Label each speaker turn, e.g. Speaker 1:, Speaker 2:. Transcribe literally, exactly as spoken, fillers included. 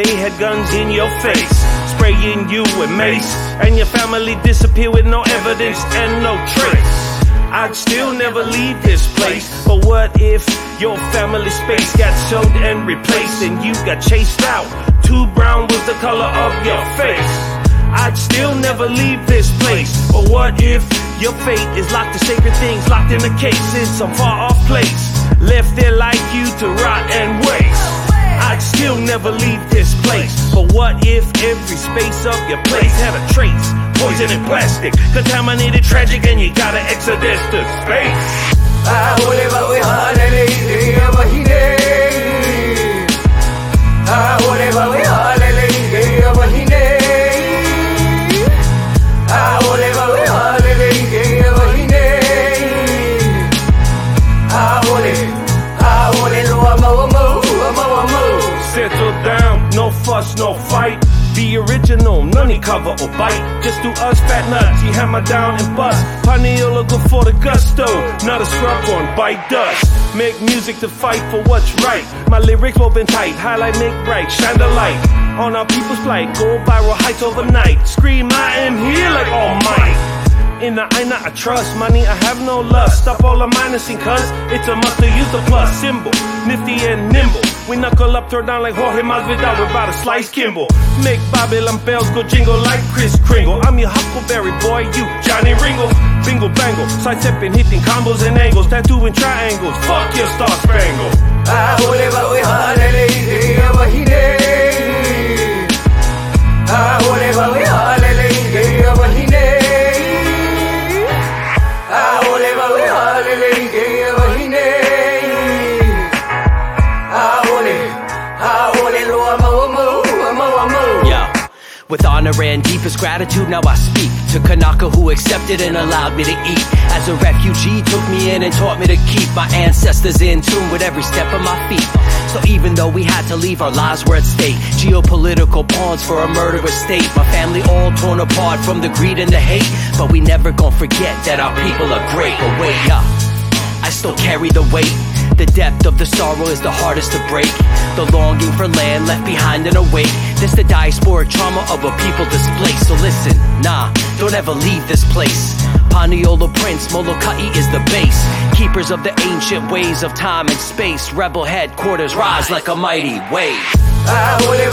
Speaker 1: they had guns in your face, spraying you with mace, and your family disappear with no evidence and no trace. I'd still never leave this place, but what if your family space got sold and replaced and you got chased out? Too brown was the color of your face. I'd still never leave this place, but what if your fate is locked to sacred things, locked in a case in some far off place, left there like you to rot and waste? I'd still never leave this place, but what if every space of your place had a trace? Poison and plastic, contaminated, tragic, and you gotta exodus to space.
Speaker 2: Ah, whatever we had, whatever he did. Ah, whatever we had, whatever he did. Ah, whatever we had, whatever he did. Ah, whatever, ah, whatever, mo, mo, mo, mo.
Speaker 1: Settle down, no fuss, no fight. The original, none he cover or bite. Just do us fat nuts, he hammer down and bust. Paniola go for the gusto, not a scrub on bite dust. Make music to fight for what's right. My lyrics woven tight, highlight, make bright, shine the light on our people's plight. Go viral heights overnight. Scream, I am here like All Might. In the aina I trust, money I have no lust. Stop all the minusing cuz it's a must to use the plus symbol. Nifty and nimble, we knuckle up, throw down like Jorge Masvidal. We're about to slice Kimball. Make Babylon bells go jingle like Kris Kringle. I'm your Huckleberry boy, you Johnny Ringo. Bingle bangle, sidestepping, hitting combos and angles, tattooing triangles. Fuck your Star Spangle.
Speaker 2: Ah, whatever we had, whatever he did. Ah, whatever we had, whatever he did. Ah, whatever we had, whatever he did. Ah, whatever, ah, whatever, mo, mo, mo, mo.
Speaker 3: Yeah. With honor and deepest gratitude, now I speak to Kanaka, who accepted and allowed me to eat. As a refugee, took me in and taught me to keep my ancestors in tune with every step of my feet. So even though we had to leave, our lives were at stake. Geopolitical pawns for a murderous state. My family all torn apart from the greed and the hate. But we never gon' forget that our people are great. But wait up, I still carry the weight. The depth of the sorrow is the hardest to break. The longing for land left behind and awake. This the diasporic trauma of a people displaced. So listen, nah, don't ever leave this place. Paniola Prince, Molokai is the base. Keepers of the ancient ways of time and space. Rebel headquarters rise like a mighty wave.
Speaker 2: Ah,